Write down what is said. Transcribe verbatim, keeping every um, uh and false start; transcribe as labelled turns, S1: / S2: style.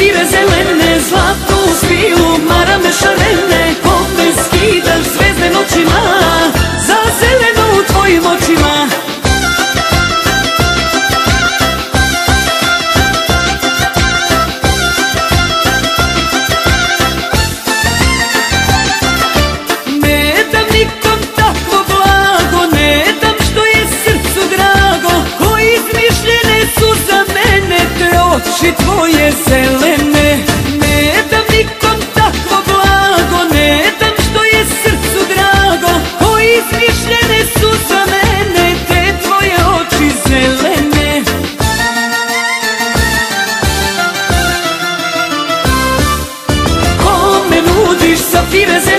S1: safire zelene, zlatnu spilu, marame šarene. Kome skidaš zvezde noćima, za zeleno u tvojim očima. Ne dam nikom takvo blago, ne dam što je srcu drago, ko izmišljene su za mene te oči tvoje zelene. Ne dam nikom takvo blago, ne dam što je srcu drago, ko izmišljene su za mene te tvoje oči zelene. Kome nudiš safire zelene,